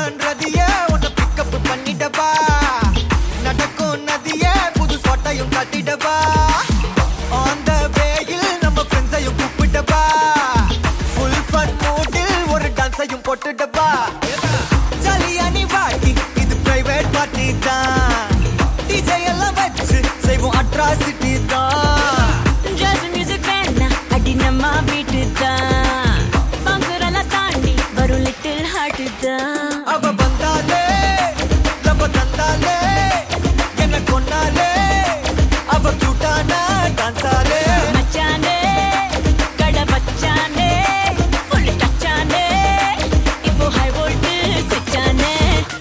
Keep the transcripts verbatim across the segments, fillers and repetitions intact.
ரதியே உன்னை பிக்கப் பண்ணிடவா நடக்கும் நதியே புது சொட்டையும் கட்டிடவா அந்த வேயில் நம்ம ஃப்ரெண்ட்ஸையும் கூப்பிடவா ஃபுல் ஃபன் மூடில் ஒரு டான்ஸையும் போட்டுடவா ஜாலியா நீ வாடி இது பிரைவேட் பார்ட்டி தான் டிஜே எல்லாம் வச்சு செய்வோம் அட்ராசிட்டி தான் ஜாஸ் மியூசிக் வேணா அடி நம்ம வீட்டு தான் பங்குரெல்லாம் தாண்டி வரும் லிட்டில் ஹார்ட் தான் அவ வந்தாலே லவ தந்தாலே என்ன கொண்டாலே அவ கியூட்டானா டான்ஸாலே மச்சானே கட பச்சானே ஃபுல் டச்சானே இப்போ ஹை வோல்டேஜ் ஸ்விட்சானே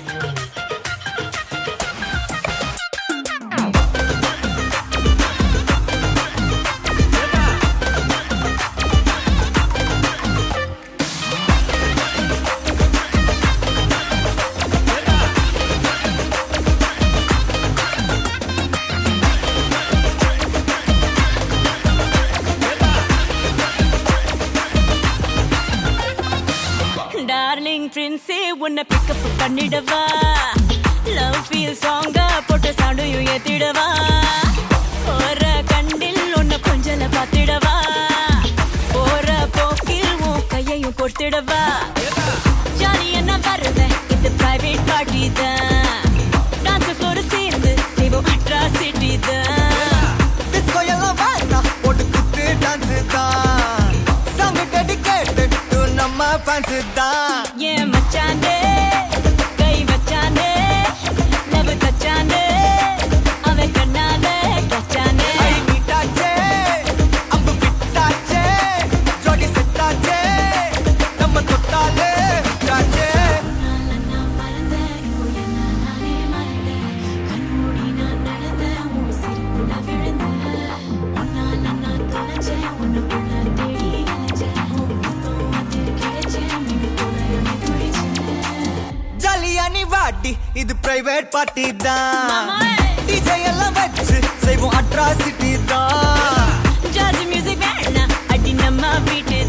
டார்லிங் பிரின்ஸே உன்னை பிக்கப் பண்ணிடவா லவ் ஃபீல் சாங்கா போட்டு சவுண்டையும் ஏத்திடவா போற கண்டில் உன்னை கொஞ்சல பார்த்திடவா போற போக்கில் உன் கையையும் கொடுத்திடவா ஜாலி என்ன வருத இது பிரைவேட் பார்ட்டி தான் டான்ஸ் ஃப்ளோர் சேர்ந்து செய்வோம் அட்ராசிட்டி தான் டிஸ்கோ எல்லாம் வேணா போட்டு குத்து டான்ஸ் தான் சாங் டெடிகேட்டட் டு நம்ம ஃபேன்ஸ் தான் ஏன் மச்சானே கை வச்சானே லவ் தச்சானே அவன் கண்ணாலே கச்சானே ஐ மீட்டாச்சே அம்பு விட்டாச்சே ஜோடி செட்டாச்சே நம்ம தொட்டாலே விட்டாச்சே நான் மறந்தேன் நானே மறந்தேன் கண்மூடி நான் நடந்தேன் உன் சிரிப்புல விழுந்தேன் உன்னால நான் தொலைச்சேன் உன்னுக்குள்ள தேடி அலைஞ்சேன் உன் முத்தம் அதில் கிடைச்சேன் உன்னுக்குள்ள துடிச்சேன் ஜாலியா நீ வாடி இது பிரைவேட் பார்ட்டி தான் மாமா டிஜே எல்லாம் வச்சு செய்வோம் அட்ராசிட்டி தான் ஜாஸ் மியூசிக் வேணா அடி நம்ம வீட்டு